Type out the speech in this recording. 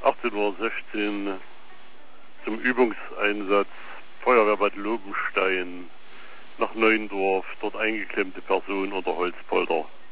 18:16 Uhr zum Übungseinsatz Feuerwehrbad Lobenstein nach Neuendorf, dort eingeklemmte Person unter Holzpolder.